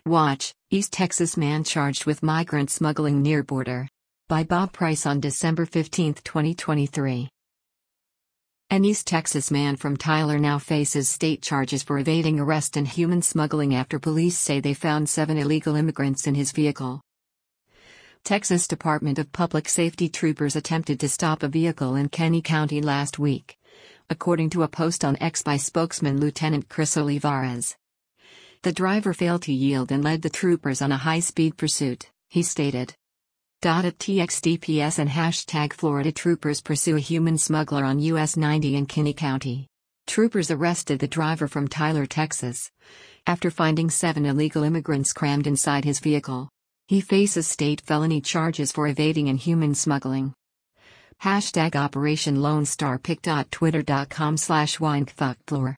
Watch, East Texas man charged with migrant smuggling near border. By Bob Price on December 15, 2023. An East Texas man from Tyler now faces state charges for evading arrest and human smuggling after police say they found 7 illegal immigrants in his vehicle. Texas Department of Public Safety troopers attempted to stop a vehicle in Kenny County last week, according to a post on X by spokesman Lieutenant Chris Olivares. The driver failed to yield and led the troopers on a high-speed pursuit, he stated. At TXDPS and hashtag Florida troopers pursue a human smuggler on US 90 in Kinney County. Troopers arrested the driver from Tyler, Texas, after finding 7 illegal immigrants crammed inside his vehicle. He faces state felony charges for evading and human smuggling. Hashtag Operation Lone Star pic.twitter.com/winefuckflor.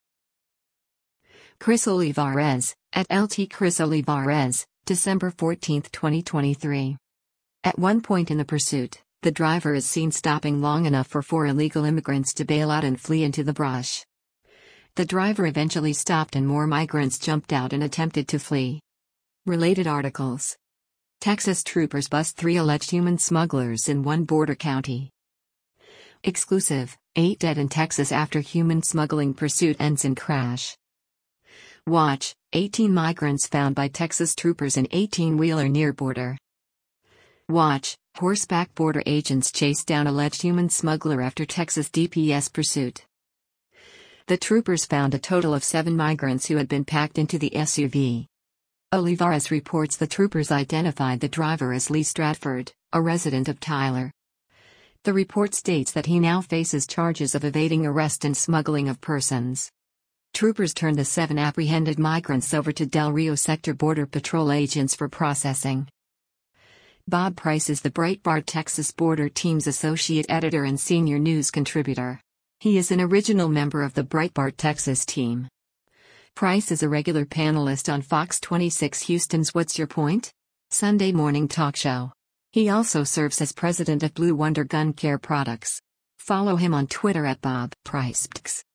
Chris Olivares, at LT Chris Olivares, December 14, 2023. At one point in the pursuit, the driver is seen stopping long enough for 4 illegal immigrants to bail out and flee into the brush. The driver eventually stopped and more migrants jumped out and attempted to flee. Related articles. Texas troopers bust 3 alleged human smugglers in one border county. Exclusive, 8 dead in Texas after human smuggling pursuit ends in crash. Watch, 18 migrants found by Texas troopers in 18-wheeler near border. Watch, horseback border agents chase down alleged human smuggler after Texas DPS pursuit. The troopers found a total of 7 migrants who had been packed into the SUV. Olivares reports the troopers identified the driver as Lee Stratford, a resident of Tyler. The report states that he now faces charges of evading arrest and smuggling of persons. Troopers turned the 7 apprehended migrants over to Del Rio Sector Border Patrol agents for processing. Bob Price is the Breitbart Texas Border Team's associate editor and senior news contributor. He is an original member of the Breitbart Texas team. Price is a regular panelist on Fox 26 Houston's What's Your Point? Sunday morning talk show. He also serves as president of Blue Wonder Gun Care Products. Follow him on Twitter at Bob Price.